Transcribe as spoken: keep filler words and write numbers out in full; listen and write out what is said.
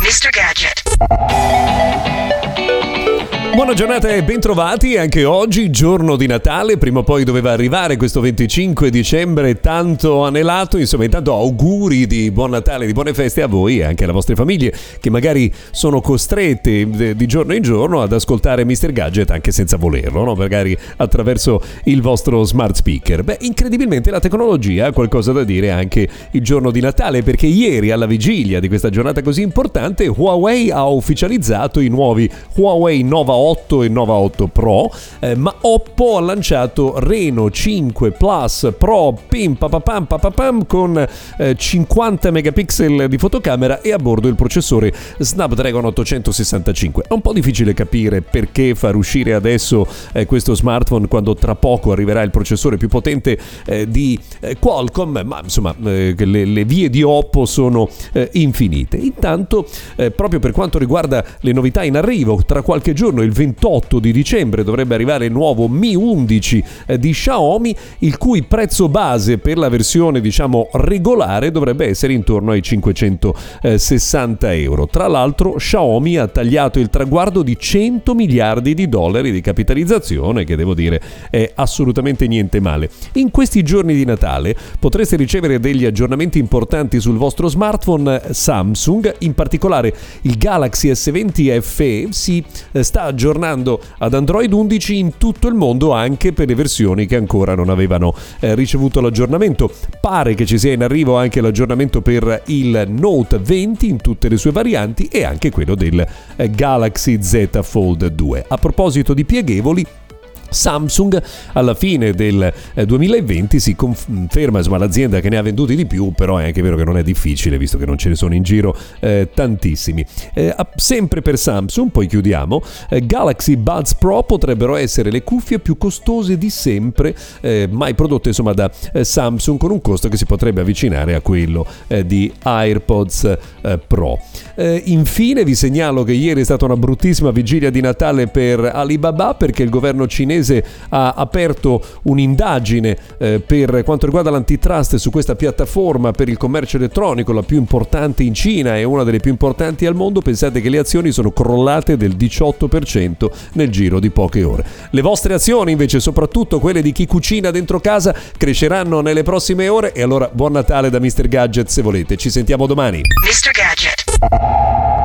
mister Gadget. Buona giornata e bentrovati anche oggi, giorno di Natale. Prima o poi doveva arrivare questo venticinque dicembre tanto anelato. Insomma, intanto auguri di buon Natale, di buone feste a voi e anche alle vostre famiglie che magari sono costrette di giorno in giorno ad ascoltare mister Gadget anche senza volerlo, no? Magari attraverso il vostro smart speaker. Beh, incredibilmente la tecnologia ha qualcosa da dire anche il giorno di Natale, perché ieri, alla vigilia di questa giornata così importante, Huawei ha ufficializzato i nuovi Huawei Nova otto e Nova otto Pro, eh, ma Oppo ha lanciato Reno cinque Plus Pro pim papapam papapam con eh, cinquanta megapixel di fotocamera e a bordo il processore Snapdragon ottocentosessantacinque. È un po' difficile capire perché far uscire adesso eh, questo smartphone quando tra poco arriverà il processore più potente eh, di eh, Qualcomm, ma insomma eh, le, le vie di Oppo sono eh, infinite. Intanto eh, proprio per quanto riguarda le novità in arrivo, tra qualche giorno il ventotto di dicembre dovrebbe arrivare il nuovo Mi undici eh, di Xiaomi, il cui prezzo base per la versione diciamo regolare dovrebbe essere intorno ai cinquecentosessanta euro. Tra l'altro Xiaomi ha tagliato il traguardo di cento miliardi di dollari di capitalizzazione, che devo dire è assolutamente niente male. In questi giorni di Natale potreste ricevere degli aggiornamenti importanti sul vostro smartphone Samsung, in particolare il Galaxy S venti F E si sta aggiornando ad Android undici in tutto il mondo, anche per le versioni che ancora non avevano eh, ricevuto l'aggiornamento. Pare che ci sia in arrivo anche l'aggiornamento per il Note venti in tutte le sue varianti e anche quello del eh, Galaxy Z Fold due. A proposito di pieghevoli, Samsung alla fine del duemilaventi si conferma insomma l'azienda che ne ha venduti di più, però è anche vero che non è difficile visto che non ce ne sono in giro eh, tantissimi. Eh, sempre per Samsung, poi chiudiamo, eh, Galaxy Buds Pro potrebbero essere le cuffie più costose di sempre eh, mai prodotte insomma da eh, Samsung, con un costo che si potrebbe avvicinare a quello eh, di AirPods eh, Pro. Eh, infine vi segnalo che ieri è stata una bruttissima vigilia di Natale per Alibaba, perché il governo cinese ha aperto un'indagine eh, per quanto riguarda l'antitrust su questa piattaforma per il commercio elettronico, la più importante in Cina e una delle più importanti al mondo. Pensate che le azioni sono crollate del diciotto per cento nel giro di poche ore. Le vostre azioni invece, soprattutto quelle di chi cucina dentro casa, cresceranno nelle prossime ore. E allora buon Natale da mister Gadget se volete. Ci sentiamo domani. mister Gadget.